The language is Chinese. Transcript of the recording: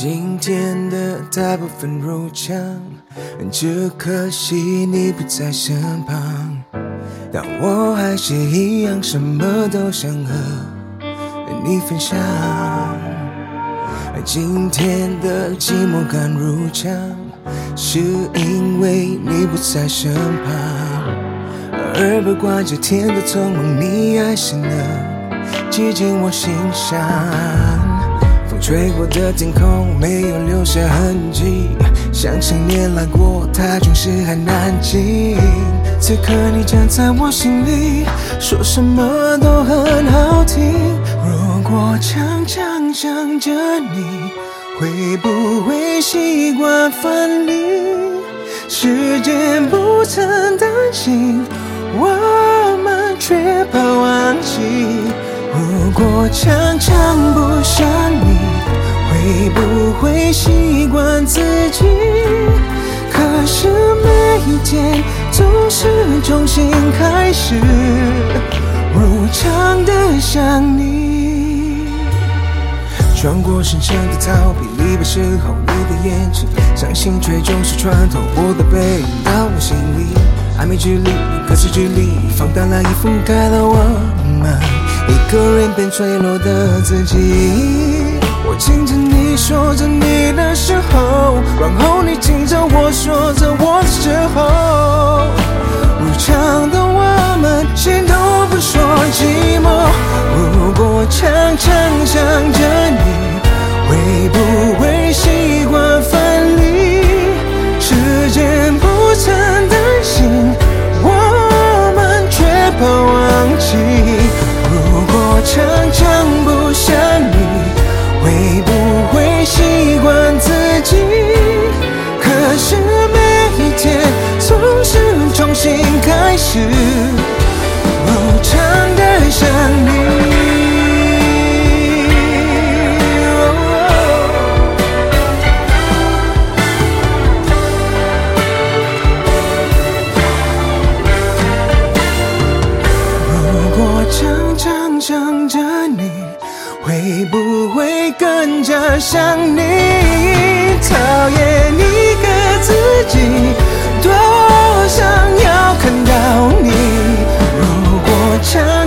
今天的大部分如常，只可惜你不在身旁，但我还是一样什么都想和你分享。今天的寂寞感如常，是因为你不在身旁，而不管这天的匆忙，你还是能挤进我心上。风吹过的天空没有留下痕迹，像1000年来过，它总是还难进。此刻你站在我心里，说什么都很好听。如果常常想着你，会不会习惯分离？时间不曾担心，我们却怕忘记。如果常常不想你，会不会习惯自己？可是每一天总是重新开始，如常的想你。穿过深深的逃避，离别时候你的眼睛，伤心却总是穿透我的背影到我心里。暧昧距离，可是距离放大了，也覆盖了我们一个人便坠落的自己。我听着你说着你的时候，然后你听着我说着我的时候，如常的我们谁都不说寂寞。如果常常想着你，会不会习惯分离？时间不曾担心，我们却怕忘记。如果常常不想你，会不会习惯自己？可是每一天总是重新开始，如常的想你。如果常常想着你，会不会更加想你？讨厌一个自己，多想要看到你。如果常